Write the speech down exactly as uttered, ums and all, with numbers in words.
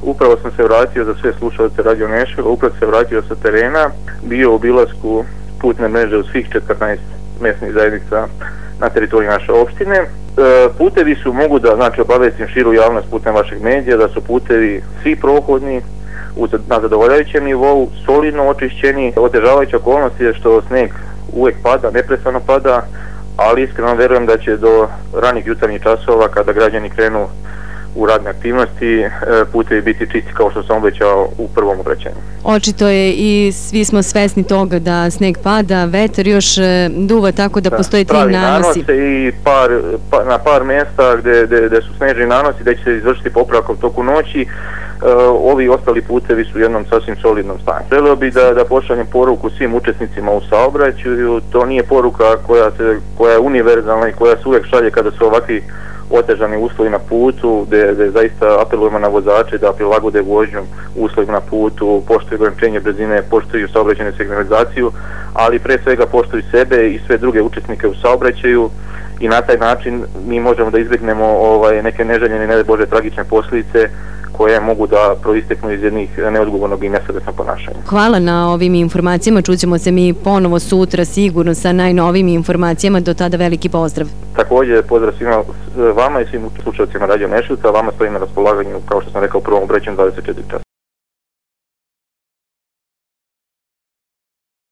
upravo sam se vratio za sve slušalce Radio Neševa, upravo se vratio sa terena, bio u obilasku putne mreže u svih četrnaest mesnih zajednica na teritoriji naše opštine. E, putevi su, mogu da znači obavestim širu javnost putem vašeg medija, da su putevi svi prohodni, na zadovoljavajućem nivou, solidno očišćeni. Otežavajuća okolnost je što sneg uvek pada, neprestano pada, ali iskreno verujem da će do ranih jutarnjih časova, kada građani krenu u radne aktivnosti, putevi biti čisti kao što sam obećao u prvom obraćanju. Očito je i svi smo svesni toga da sneg pada, vetar još duva, tako da, da postoje ti nanosi. nanose i par, pa, na par mjesta gde, gde, gde su snežni nanosi, gde će se izvršiti popravka u toku noći. Uh, ovi ostali putevi su u jednom sasvim solidnom stanju. Želeo bih da, da pošaljem poruku svim učesnicima u saobraćaju. To nije poruka koja, se, koja je univerzalna i koja se uvijek šalje kada su ovakvi otežani uslovi na putu, gde, gde zaista apelujemo na vozače da prilagode vožnju uslovima na putu, poštuju ograničenje brzine, poštuju saobraćajnu signalizaciju, ali pre svega poštuju sebe i sve druge učesnike u saobraćaju i na taj način mi možemo da izbjegnemo ovaj, neke neželjene, ne daj Bože, tragične posljedice koje mogu da proisteknu iz jednih neodgovornog i nesavesnog ponašanja. Hvala na ovim informacijama, čućemo se mi ponovo sutra sigurno sa najnovim informacijama, do tada veliki pozdrav. Također pozdrav svima vama i svim slušalcima Radio Neševca, vama stojim na raspolaganju, kao što sam rekao, u prvom obraćanju dvadeset četiri časa.